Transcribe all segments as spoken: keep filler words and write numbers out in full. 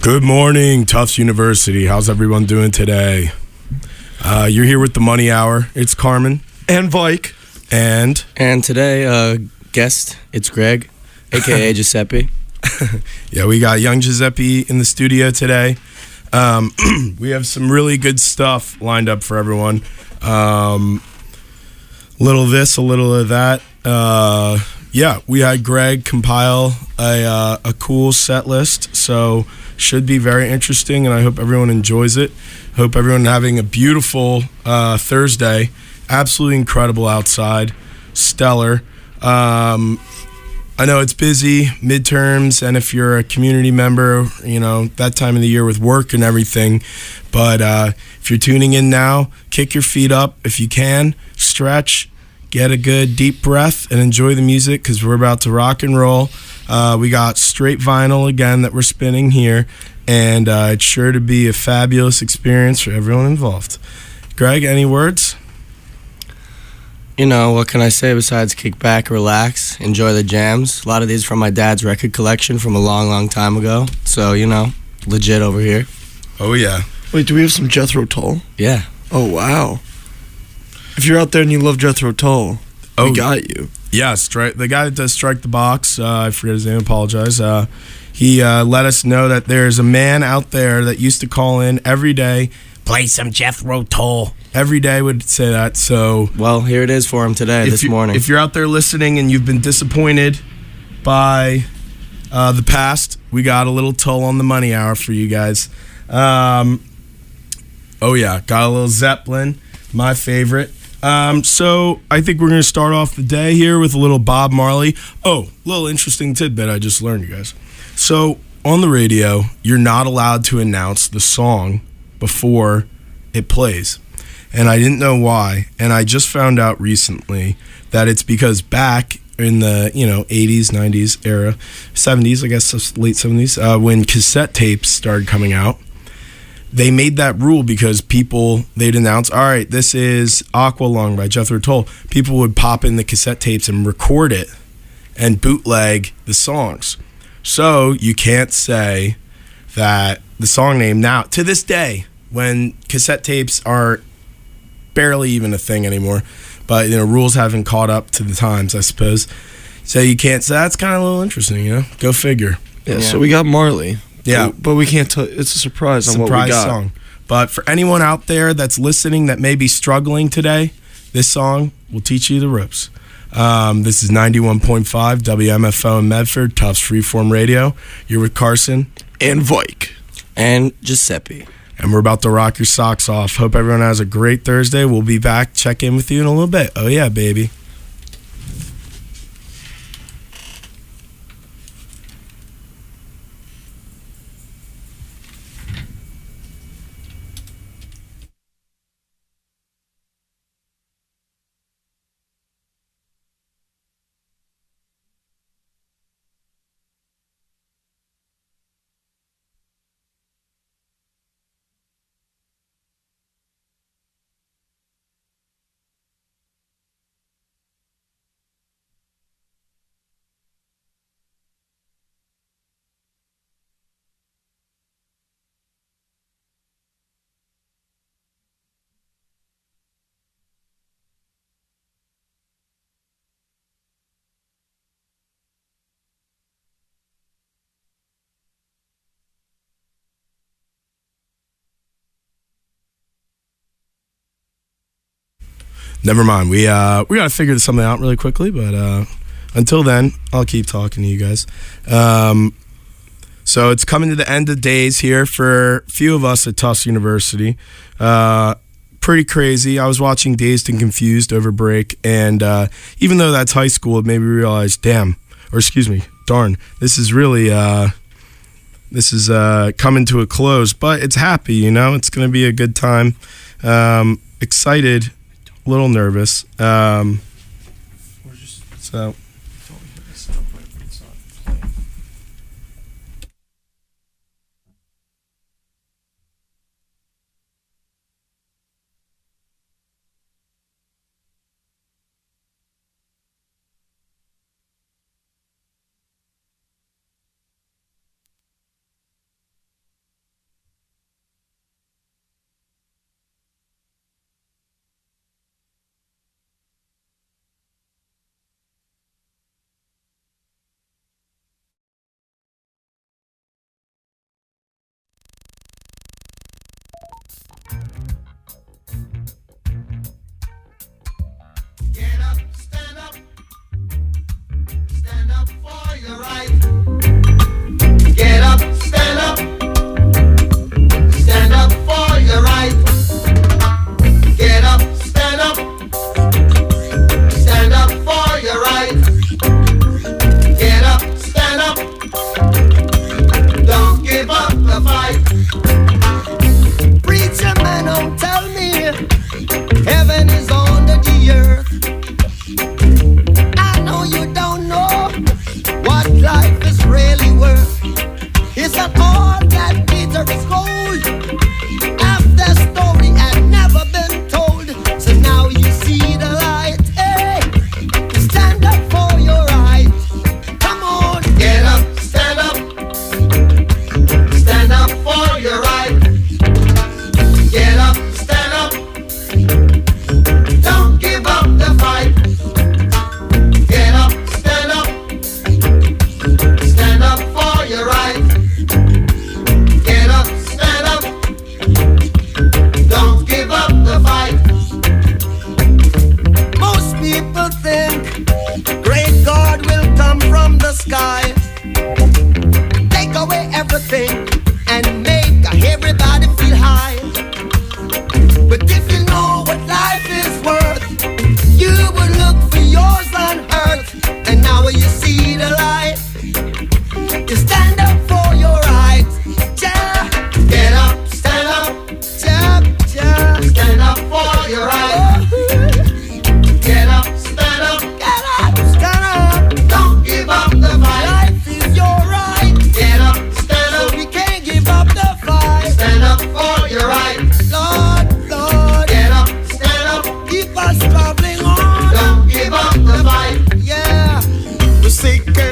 Good morning, Tufts University. How's everyone doing today? Uh, you're here with the Money Hour. It's Carmen. And Vike. And? And today, uh, guest, it's Greg, a k a. Giuseppe. Yeah, we got young Giuseppe in the studio today. Um, we have some really good stuff lined up for everyone. Um, little of this, a little of that. Uh, yeah, we had Greg compile a, uh, a cool set list, so should be very interesting, and I hope everyone enjoys it. Hope everyone having a beautiful uh, Thursday. Absolutely incredible outside. Stellar. Um, I know it's busy, midterms, and if you're a community member, you know, that time of the year with work and everything. But uh, if you're tuning in now, kick your feet up if you can, stretch, get a good deep breath, and enjoy the music because we're about to rock and roll. Uh, we got straight vinyl again that we're spinning here, and uh, it's sure to be a fabulous experience for everyone involved. Greg, any words? You know, what can I say besides kick back, relax, enjoy the jams? A lot of these from my dad's record collection from a long, long time ago. So, you know, legit over here. Oh, yeah. Wait, do we have some Jethro Tull? Yeah. Oh, wow. If you're out there and you love Jethro Tull, Oh, we got you. Yeah, strike, the guy that does Strike the Box, uh, I forget his name, apologize. Uh, he uh, let us know that there's a man out there that used to call in every day, play some Jethro Tull. Every day would say that, so... Well, here it is for him today, this you, morning. If you're out there listening and you've been disappointed by uh, the past, we got a little Tull on the Money Hour for you guys. Um, oh, yeah, got a little Zeppelin, my favorite. Um, so I think we're going to start off the day here with a little Bob Marley. Oh, little interesting tidbit I just learned, you guys. So on the radio, you're not allowed to announce the song before it plays. And I didn't know why. And I just found out recently that it's because back in the, you know, eighties, nineties era, seventies, I guess late seventies, uh, when cassette tapes started coming out, they made that rule because people, they'd announce, all right, this is Aqualung by Jethro Tull. People would pop in the cassette tapes and record it and bootleg the songs. So you can't say that the song name now, to this day, when cassette tapes are barely even a thing anymore, but, you know, rules haven't caught up to the times, I suppose. So you can't say, that's kind of a little interesting, you know? Go figure. Yeah, yeah. So we got Marley. Yeah, but, but we can't tell. It's a surprise, surprise on what we got. Song. But for anyone out there that's listening that may be struggling today, this song will teach you the ropes. Um, this is ninety-one point five W M F O in Medford, Tufts Freeform Radio. You're with Carson and Vike and Giuseppe, and we're about to rock your socks off. Hope everyone has a great Thursday. We'll be back. Check in with you in a little bit. Oh yeah, baby. Never mind. We uh we gotta figure something out really quickly, but uh, until then, I'll keep talking to you guys. Um, so it's coming to the end of days here for a few of us at Tufts University. Uh, pretty crazy. I was watching Dazed and Confused over break, and uh, even though that's high school, it made me realize, damn, or excuse me, darn, this is really uh, this is uh, coming to a close. But it's happy, you know. It's gonna be a good time. Um, excited. A little nervous. Um, so.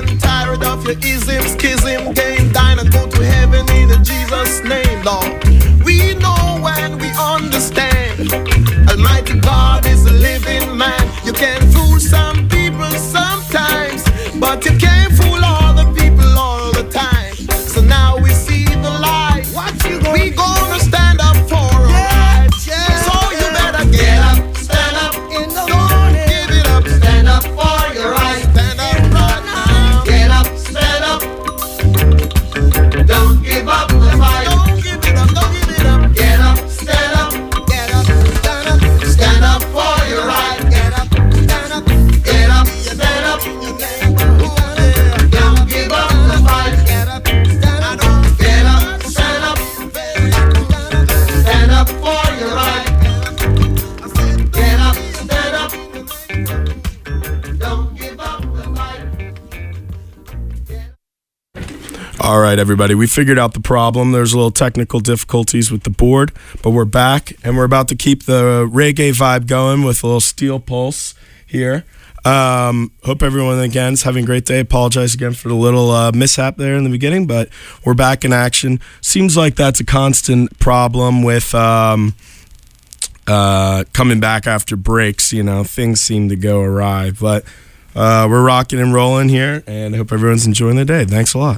and tired of your ism, schism, game, dine and go to heaven in Jesus' name, Lord. We know and we understand Almighty God is a living man. You can fool some people sometimes, but you can't fool all the people all the time. So now we see the light. What you gonna we gonna stand up for our yeah, rights. Yeah. So you better get, get up, stand up in the morning. Give it up, stand up for your rights. Stand up right now. Get up, stand up. Don't give up the fight. Don't give it up, don't give it up. Get up, stand up. Get up, stand up. Stand up for your right. Get up, stand up. Get up, stand up. Don't give up the fight. Get up, stand up. Get up, stand up. Stand up for your right. Get up, stand up. Don't give up the fight. All right, everybody, we figured out the problem. There's a little technical difficulties with the board, but we're back, and we're about to keep the reggae vibe going with a little steel pulse here. Um, hope everyone, again, is having a great day. Apologize again for the little uh, mishap there in the beginning, but we're back in action. Seems like that's a constant problem with um, uh, coming back after breaks. You know, things seem to go awry, but uh, we're rocking and rolling here, and I hope everyone's enjoying their day. Thanks a lot.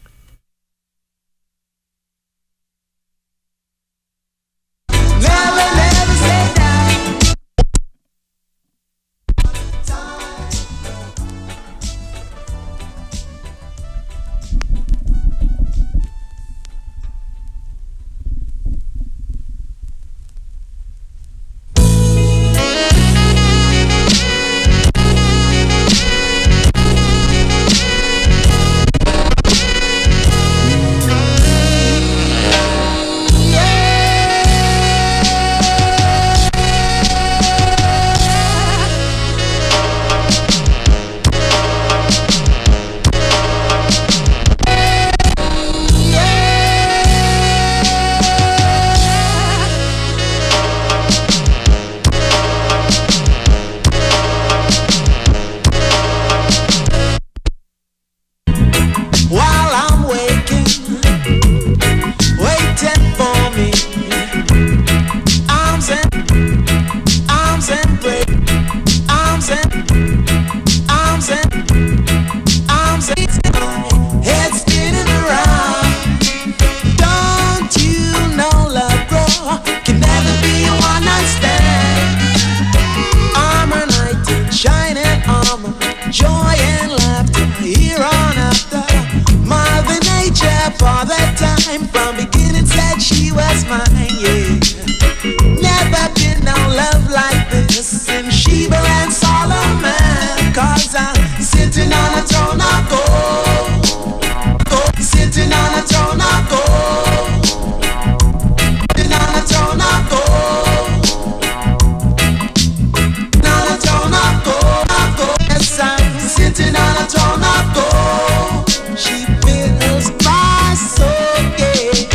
Sitting on a throne of gold, she fills my soul, yeah.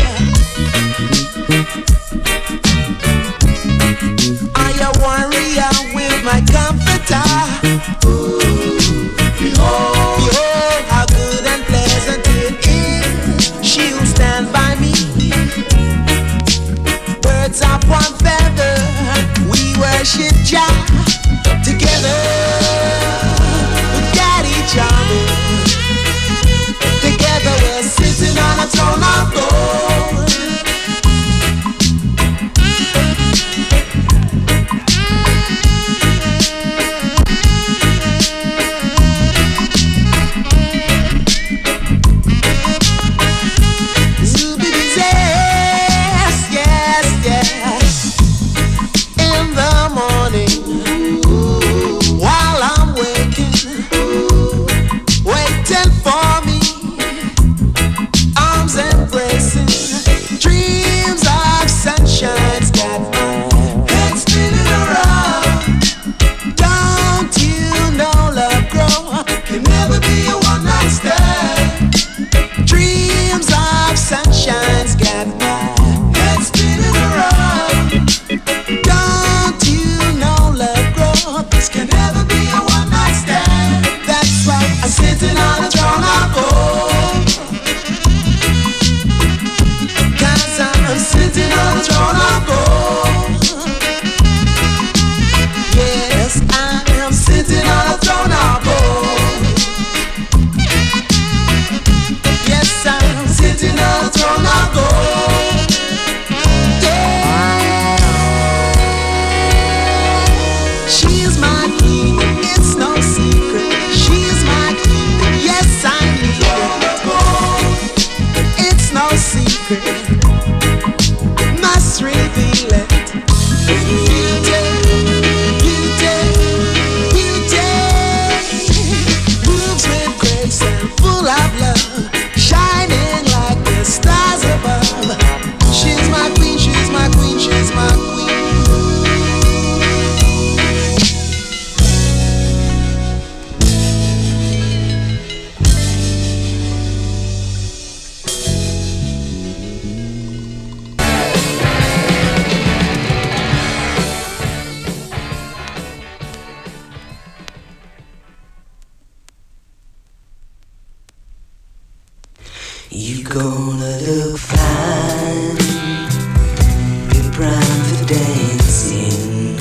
You gonna look fine, you're prime for dancing.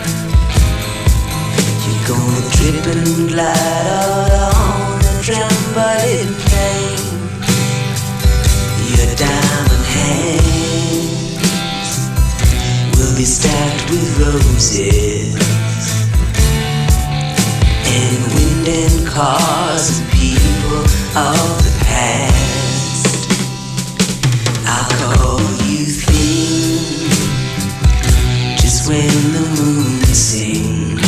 You're gonna trip and glide out on the trampoline plane. Your diamond hands will be stacked with roses, and wind and cars and people of the past. I'll call you thin just when the moon sings,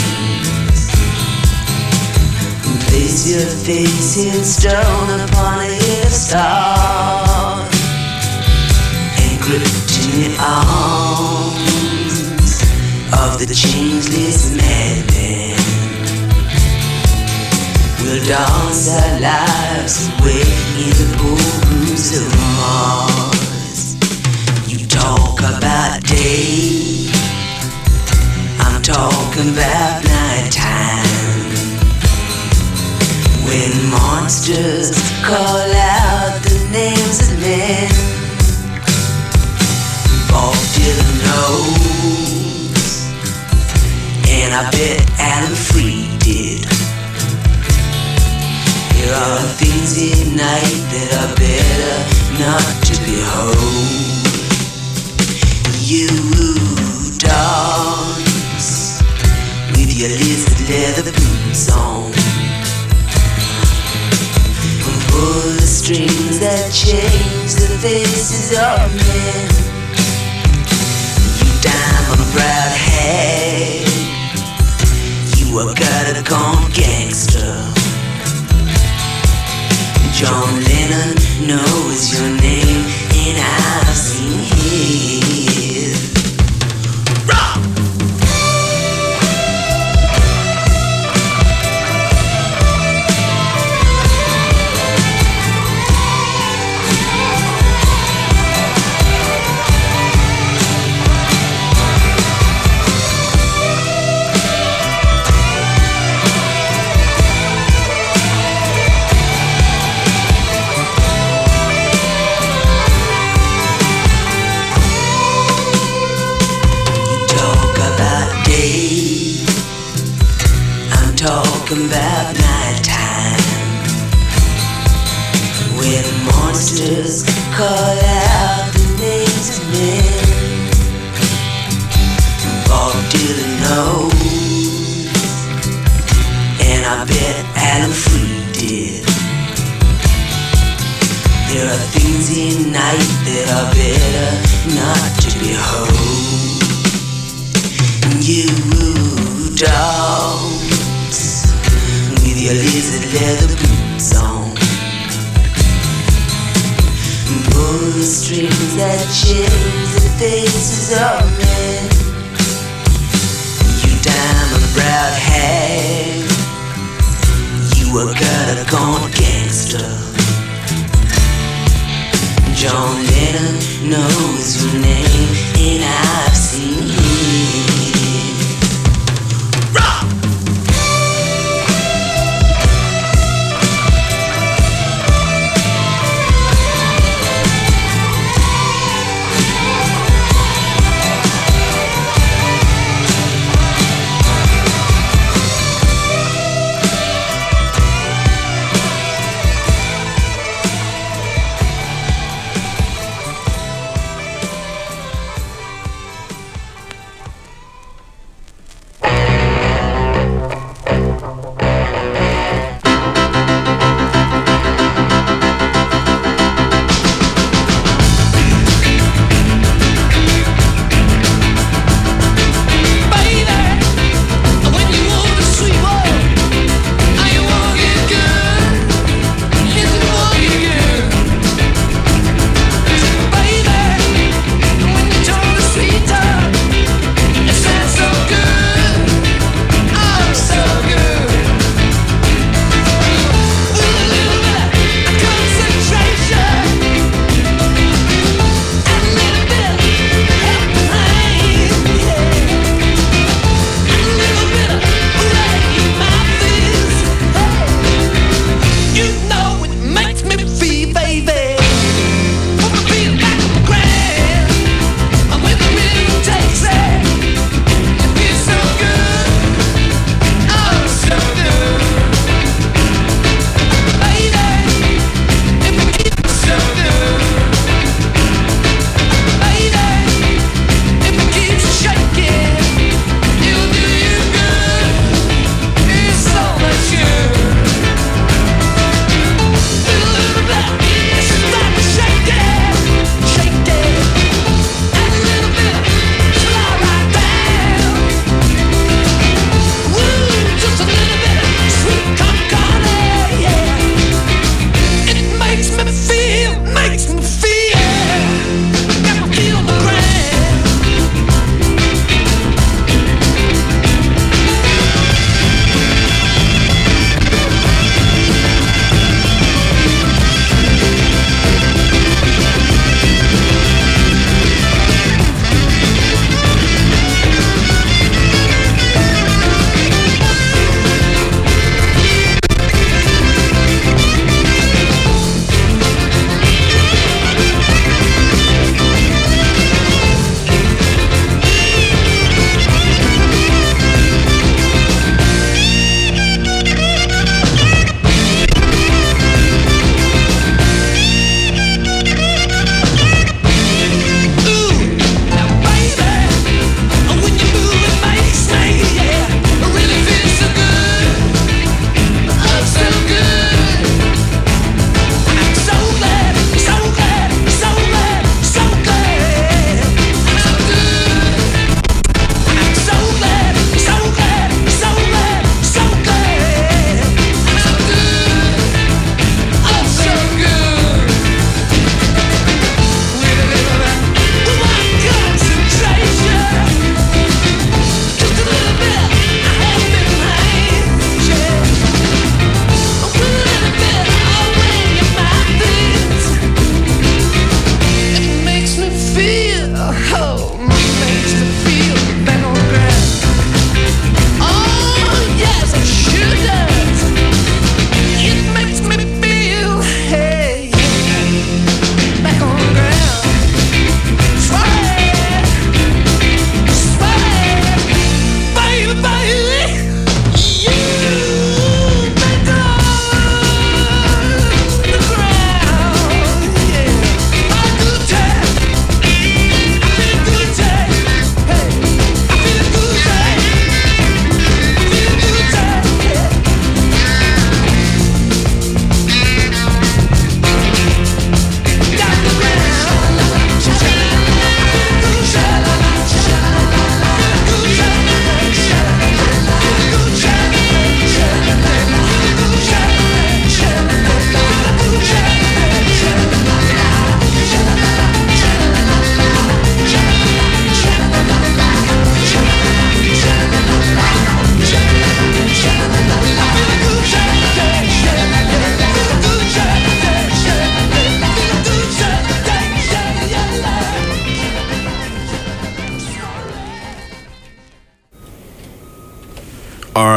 and place your face in stone upon a hill star, and gripped in the arms of the changeless madman. We'll dance our lives away in the ballrooms of Mars. You talk about day, I'm talking about nighttime, when monsters call out the names of men. Bob Dylan knows, and I bet Alan Freed did. There are things in night that are better not to behold. You dance with your lizard leather boots on, and pull the strings that change the faces of men. You diamond-browed hag, you a got-a-gone gangster. John Lennon knows your name, and I've seen his. Rock! Talking about nighttime, when monsters call out the names of men. Bob Dylan knows, and I bet Alan Freed did. There are things in night that are better not to behold. You dance with your lizard leather boots on, and pull the strings that change the faces of men. You diamond-browed hag, you a got-a-gone gangster. John Lennon knows your name, and I've seen him.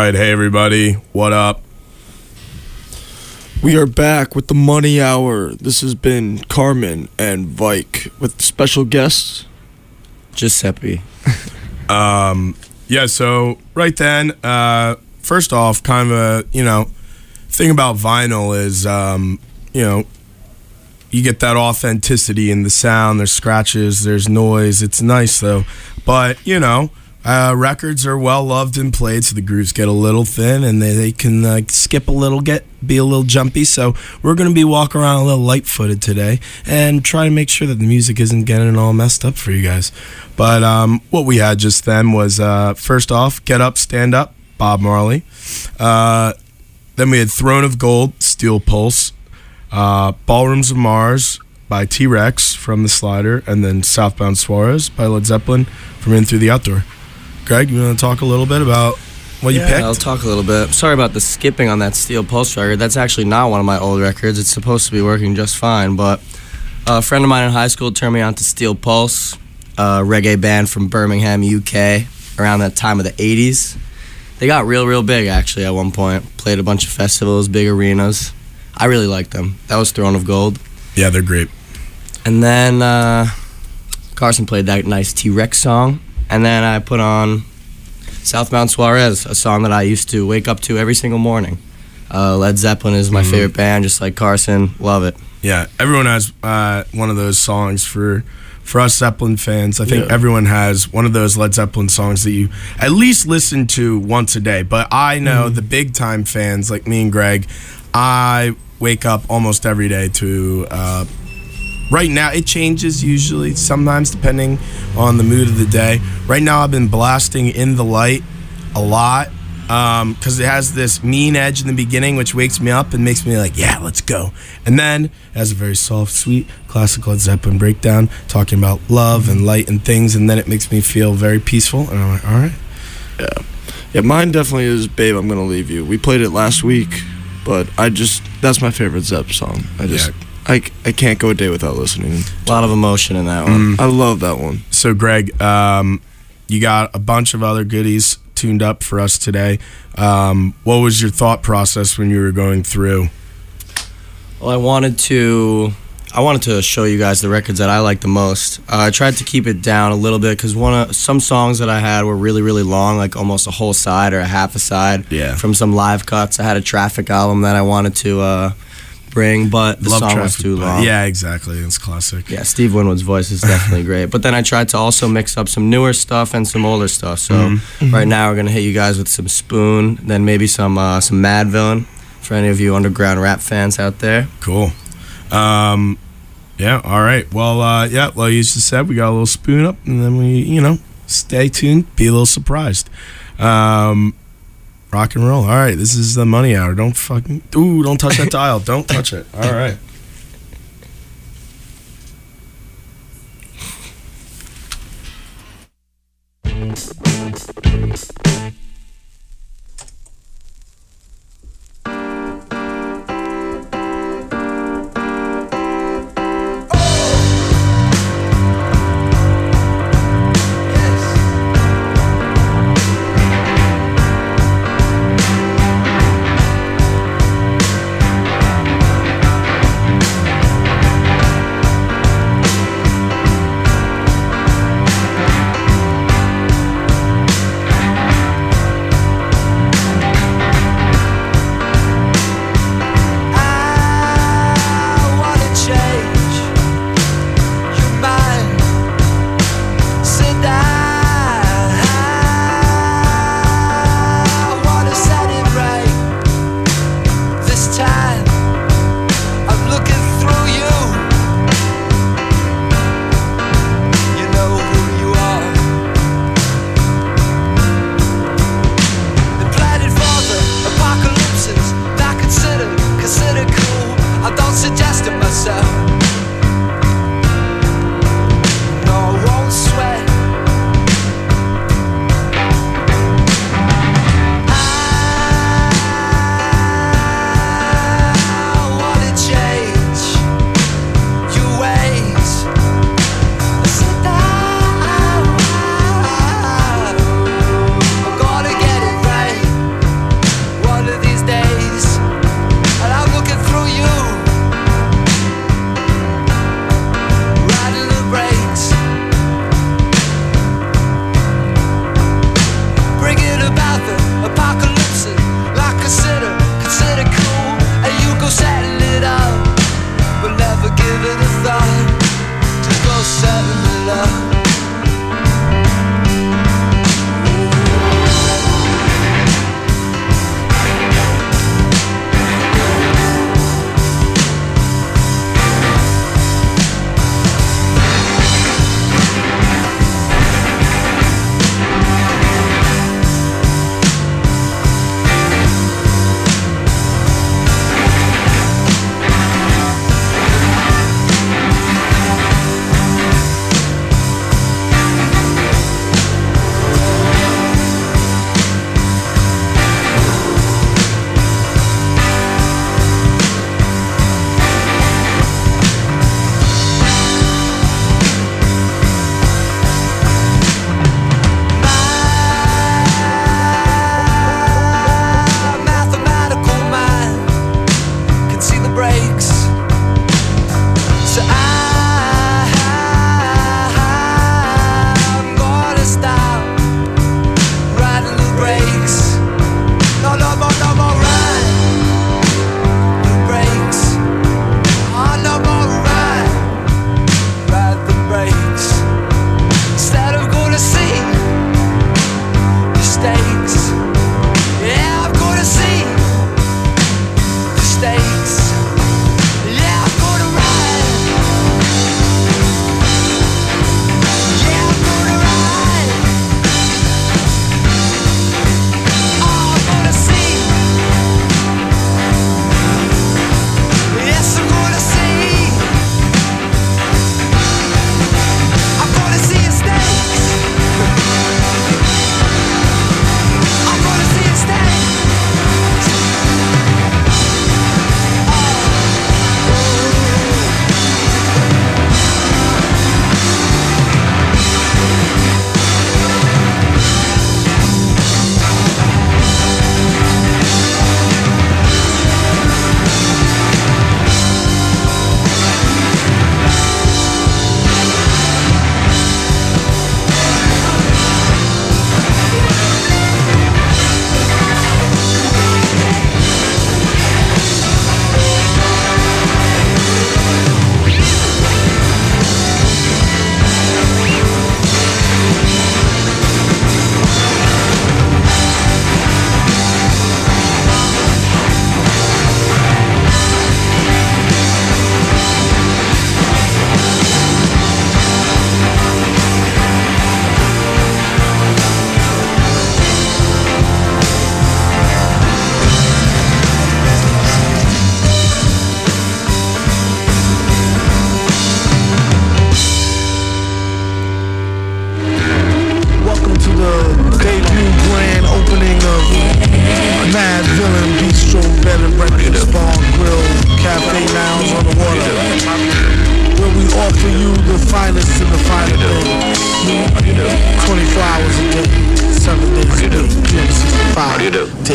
right, hey everybody, what up? We are back with the Money Hour. This has been Carmen and Vike with special guests Giuseppe. Um, yeah, so right then, uh, first off, kind of a, you know, thing about vinyl is, um, you know, you get that authenticity in the sound. There's scratches, there's noise. It's nice though, but you know, uh, records are well loved and played, so the grooves get a little thin and they, they can uh, skip a little, get be a little jumpy. So we're gonna be walking around a little light-footed today and try to make sure that the music isn't getting all messed up for you guys. But um, what we had just then was uh, first off, Get Up, Stand Up, Bob Marley. Uh, then we had Throne of Gold, Steel Pulse. Uh, Ballrooms of Mars by T-Rex from The Slider, and then Southbound Suarez by Led Zeppelin from In Through the Outdoor. Greg, you want to talk a little bit about what yeah, you picked? I'll talk a little bit. Sorry about the skipping on that Steel Pulse record. That's actually not one of my old records. It's supposed to be working just fine, but a friend of mine in high school turned me on to Steel Pulse, a reggae band from Birmingham, U K, around that time of the eighties. They got real, real big, actually, at one point. Played a bunch of festivals, big arenas. I really liked them. That was Throne of Gold. Yeah, they're great. And then uh, Carson played that nice T-Rex song. And then I put on Southbound Suarez, a song that I used to wake up to every single morning. Uh, Led Zeppelin is my Mm-hmm. favorite band, just like Carson. Love it. Yeah, everyone has uh, one of those songs for for us Zeppelin fans. I think Yeah. everyone has one of those Led Zeppelin songs that you at least listen to once a day. But I know Mm-hmm. the big time fans like me and Greg, I wake up almost every day to uh, right now it changes usually, sometimes depending on the mood of the day. Right now I've been blasting In the Light a lot because it has this mean edge in the beginning which wakes me up and makes me like, yeah, let's go. And then it has a very soft, sweet, classic Led Zeppelin breakdown talking about love and light and things, and then it makes me feel very peaceful, and I'm like, all right. Yeah. Yeah, mine definitely is Babe, I'm Gonna Leave You. We played it last week, but I just, that's my favorite Zepp song. I just, Yeah. I, I can't go a day without listening. A lot of emotion in that one. I love that one. So, Greg, um, you got a bunch of other goodies tuned up for us today. Um, what was your thought process when you were going through? Well, I wanted to, I wanted to show you guys the records that I like the most. Uh, I tried to keep it down a little bit because one of some songs that I had were really, really long, like almost a whole side or a half a side. Yeah. From some live cuts. I had a Traffic album that I wanted to uh, bring, but the Love song was Traffic, too but- long. Yeah, exactly. It's classic. Yeah, Steve Winwood's voice is definitely great. But then I tried to also mix up some newer stuff and some older stuff. So Mm-hmm. right now we're gonna hit you guys with some Spoon, then maybe some uh, some Mad Villain for any of you underground rap fans out there. Cool. Um, yeah, all right. Well, uh, yeah, like you just said, we got a little Spoon up, and then we, you know, stay tuned, be a little surprised. Um, rock and roll. All right, this is the Money Hour. Don't fucking, ooh, don't touch that dial. Don't touch it. All right.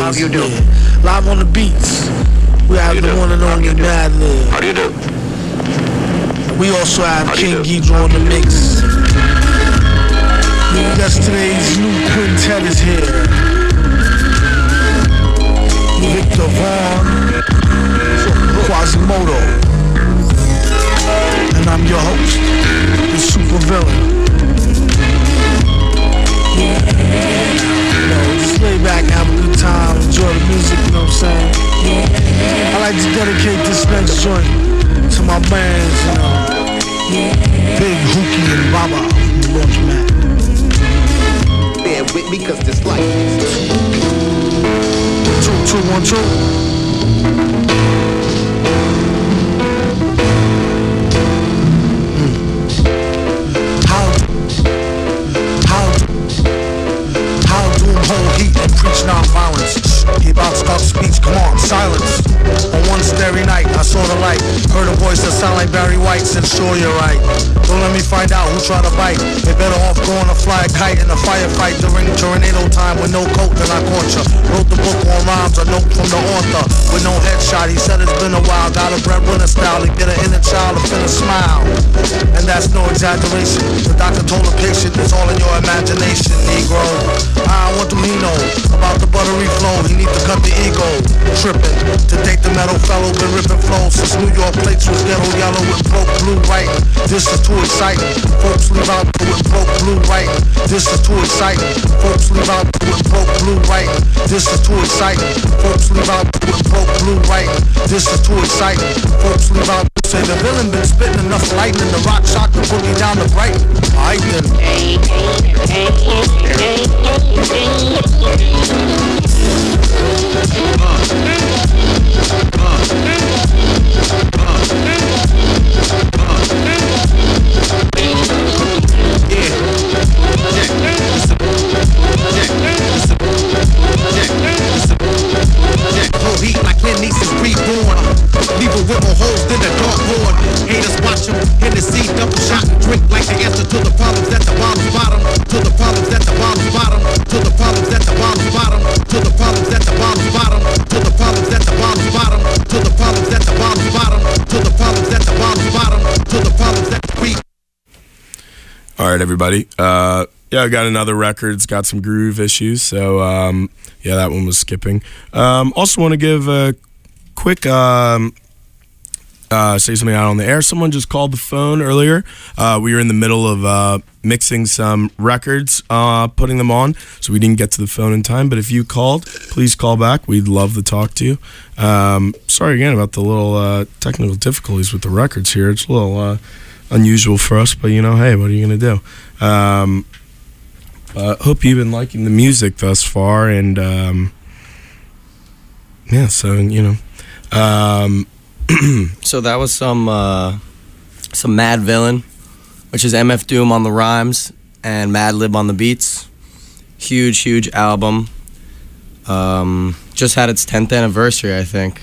How do you do? Yeah. Live on the beats. We have the do? one and How do only you do? Madlib. How do you do? We also have How do you King do? Ghidra on the mix. Yes, today's new quintet is here. Victor Vaughn, Quasimodo, and I'm your host, the super villain. You know, just lay back and have a good time, enjoy the music, you know what I'm saying? I like to dedicate this next joint to my bands, you know, Big Hookie and Baba from the Laundromat. Bear with me, cause this life is Two, two, one, two. Whole heat and preach non-violence. He about to start speech, come on, silence. On one starry night, I saw the light. Heard a voice that sound like Barry White, said sure you're right. Don't let me find out who tried to bite. They better off going to fly a kite in a firefight during tornado time with no coat, then I caught ya. Wrote the book on rhymes, a note from the author with no headshot. He said it's been a while, got a breadwinner style to get an inner child to finna smile. And that's no exaggeration. The doctor told the patient it's all in your imagination, Negro. I want to he know about the buttery flow. He need to cut the ego, tripping. To date the metal fellow, been ripping flows since New York plates was ghetto yellow with broke blue writing. This is too exciting. Folks leave out with broke blue writing. This is too exciting. Folks leave out with broke blue writing. This is too exciting. Folks leave out with broke blue writing. This is too exciting. Folks leave out. Say the villain been spitting enough lightning. The rock shock the boogie down the Brighton. Alright then. Heat like Clint East's reborn. Leave a with more holes than the dartboard. Haters watch him in the sea, double shot and drink like the answer to the problems at the bottom's bottom. To the problems at the bottom's bottom. To the problems at the bottom's bottom. To the problems at the bottom's bottom. To the problems at the bottom's bottom. To the problems at the bottom's bottom. To the problems at the bottom's bottom. To the problems at the beat. All right, everybody. Uh, yeah, I got another record. It's got some groove issues, so um, yeah, that one was skipping. Um, also, want to give a quick um, uh, say something out on the air. Someone just called the phone earlier. Uh, we were in the middle of uh, mixing some records, uh, putting them on, so we didn't get to the phone in time. But if you called, please call back. We'd love to talk to you. Um, sorry again about the little uh, technical difficulties with the records here. It's a little uh, unusual for us, but you know, hey, what are you gonna do? Um, uh, hope you've been liking the music thus far, and um, yeah, so you know. Um, So that was some uh, some Mad Villain, which is M F Doom on the rhymes and Madlib on the beats. Huge, huge album. Um, just had its tenth anniversary, I think,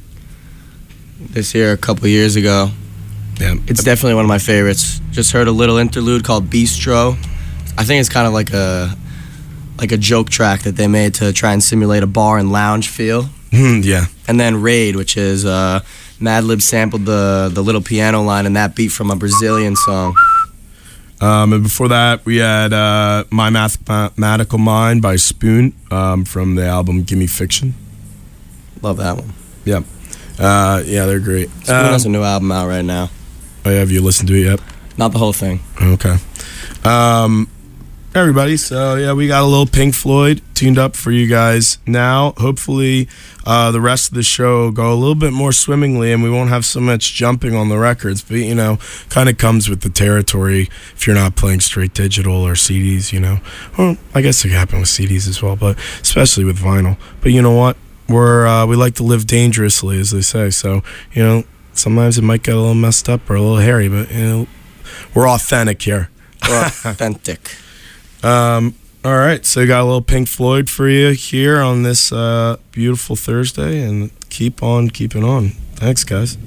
this year, a couple years ago. yeah, It's definitely one of my favorites. Just heard a little interlude called Bistro. I think it's kind of like a like a joke track that they made to try and simulate a bar and lounge feel. yeah. And then Raid, which is uh, Madlib sampled the the little piano line and that beat from a Brazilian song. Um, and before that, we had uh, My Mathematical Mind by Spoon um, from the album Gimme Fiction. Love that one. Yeah, uh, yeah, they're great. Spoon Um, has a new album out right now. oh, yeah, have you listened to it yet? Not the whole thing. Okay. Um, everybody, so yeah, we got a little Pink Floyd tuned up for you guys now. Hopefully, uh, the rest of the show will go a little bit more swimmingly and we won't have so much jumping on the records, but you know, kind of comes with the territory if you're not playing straight digital or C Ds, you know. Well, I guess it can happen with C Ds as well, but especially with vinyl. But you know what? We're, uh, we like to live dangerously, as they say, so, you know, sometimes it might get a little messed up or a little hairy, but you know, we're authentic here. Authentic. Um, all right, so we got a little Pink Floyd for you here on this uh, beautiful Thursday, and keep on keeping on. Thanks, guys.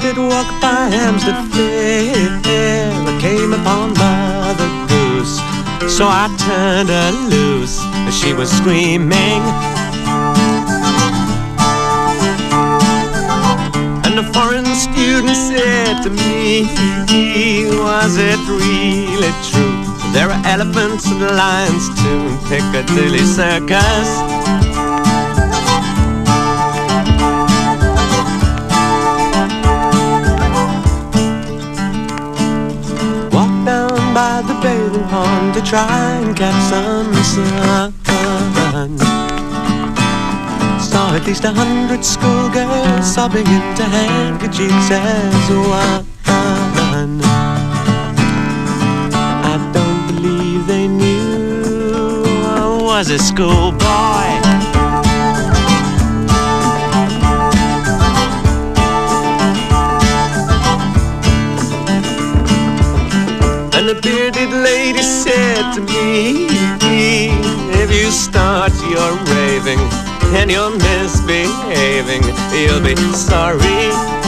did walk by Hampstead Fair, I came upon Mother Goose. So I turned her loose as she was screaming. And a foreign student said to me, was it really true? There are elephants and lions too in Piccadilly Circus. Walked down by the bathing pond to try and catch some sun. Saw at least a hundred schoolgirls sobbing into handkerchiefs as one. I don't believe they knew I was a schoolboy. And the bearded lady said to me, if you start your raving and you're misbehaving, you'll be sorry.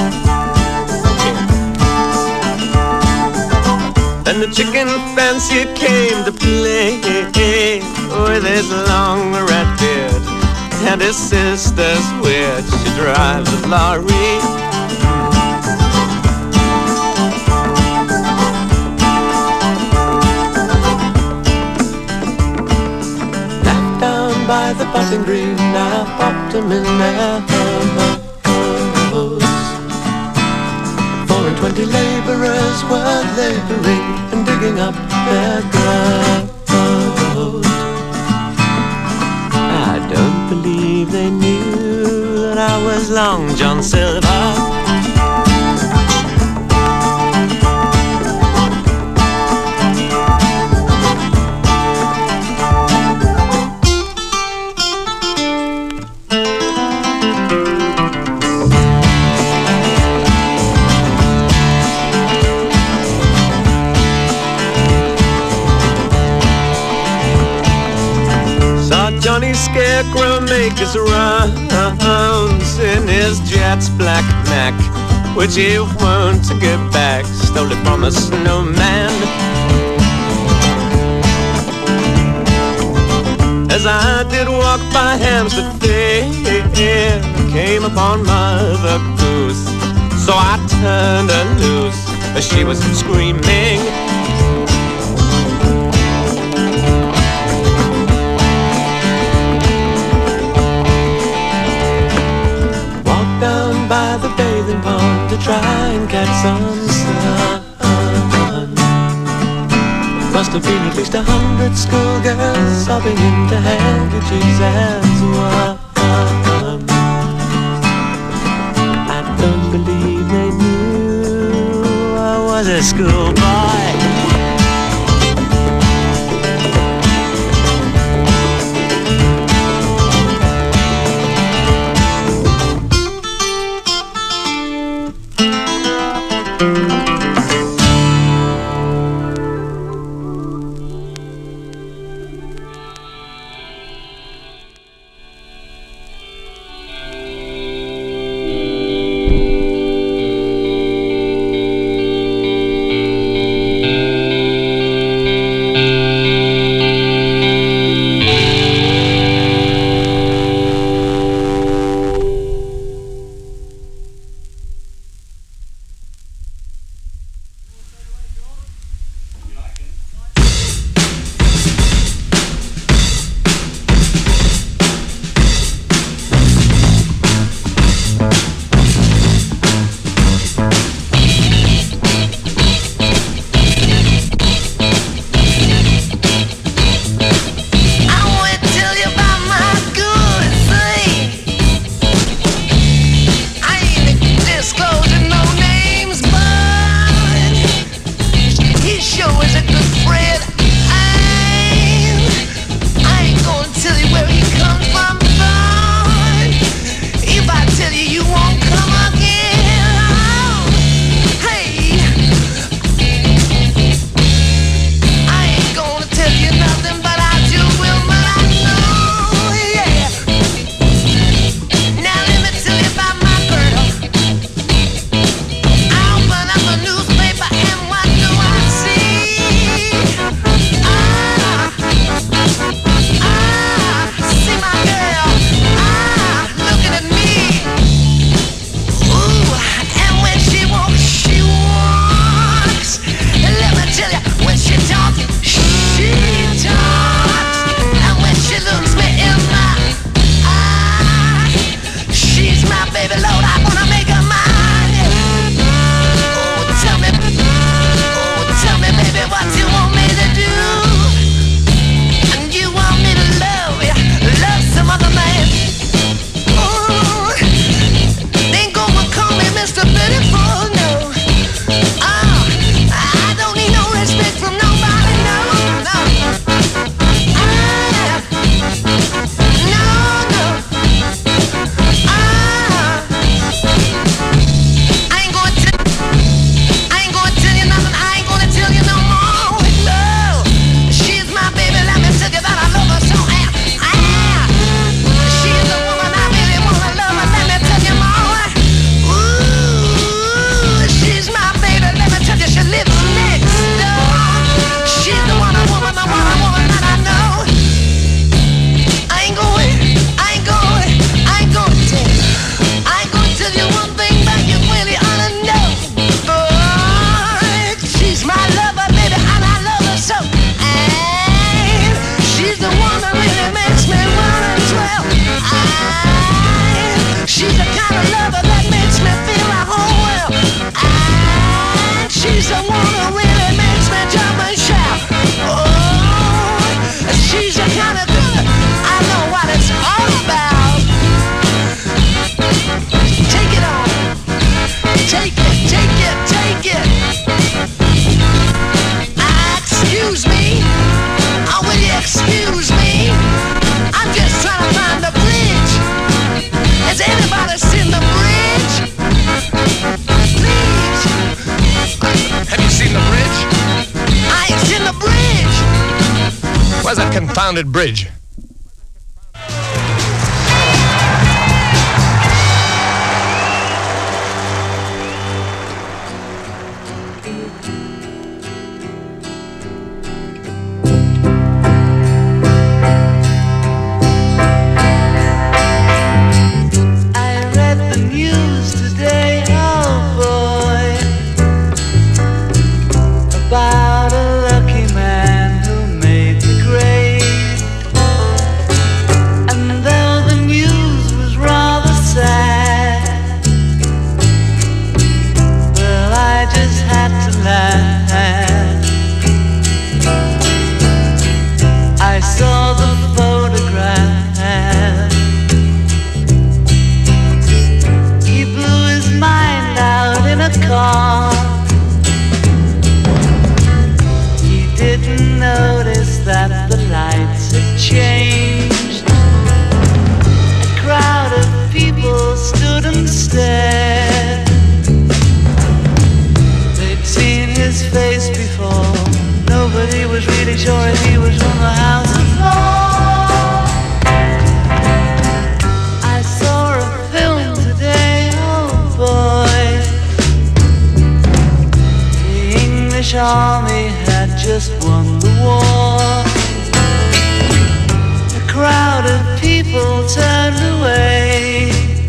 And the chicken fancier came to play with his long red beard and his sister's witch, she drives a lorry. Left down by the Button Green, I popped him in their house. Four and twenty labourers were labouring and digging up their ground. I don't believe they knew that I was Long John Silver. Johnny Scarecrow make his rounds in his jet's black Mac, which he won't get back, stole it from a snowman. As I did walk by Hampstead Fair, came upon Mother Goose. So I turned her loose as she was screaming. Down by the bathing pond to try and catch some sun. Must have been at least a hundred schoolgirls sobbing into handkerchiefs as one. I don't believe they knew I was a schoolboy. confounded bridge. About a lucky man who made the grade. And though the news was rather sad, well, I just had to laugh. I saw the photograph. He blew his mind out in a car. Didn't notice that the lights had changed. A crowd of people stood and stared. They'd seen his face before. Nobody was really sure if he was from the House of Lords. I saw a film today, oh boy. The English army had just won the war. A crowd of people turned away,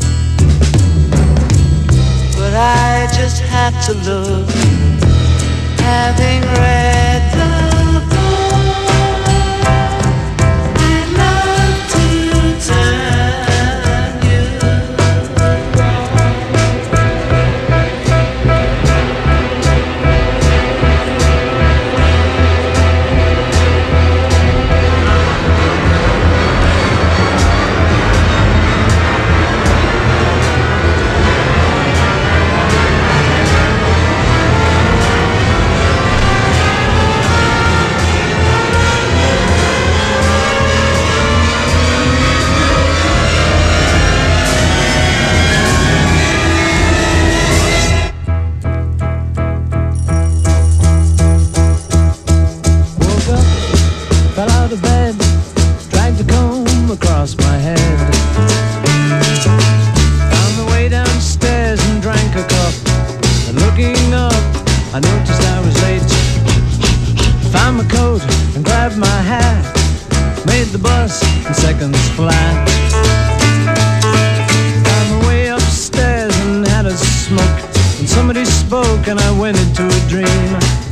but I just had to look, having read the book. I'd love to turn you across my head. Found the way downstairs and drank a cup. And looking up, I noticed I was late. Found my coat and grabbed my hat. Made the bus in seconds flat. Found my way upstairs and had a smoke. And somebody spoke and I went into a dream.